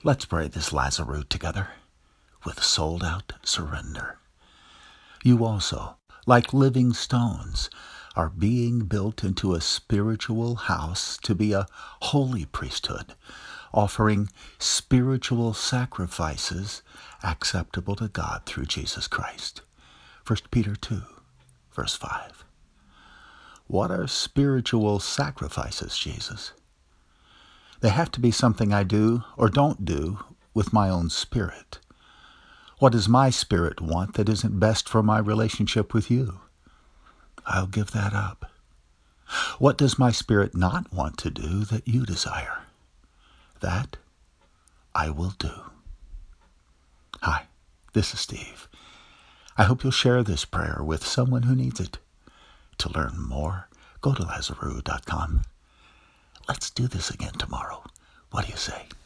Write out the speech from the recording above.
Let's pray this Lazarus together with sold-out surrender. You also, like living stones, are being built into a spiritual house to be a holy priesthood, offering spiritual sacrifices acceptable to God through Jesus Christ. 1 Peter 2, verse 5. What are spiritual sacrifices, Jesus? They have to be something I do or don't do with my own spirit. What does my spirit want that isn't best for my relationship with you? I'll give that up. What does my spirit not want to do that you desire? That I will do. Hi, this is Steve. I hope you'll share this prayer with someone who needs it. To learn more, go to Lazarus.com. Let's do this again tomorrow. What do you say?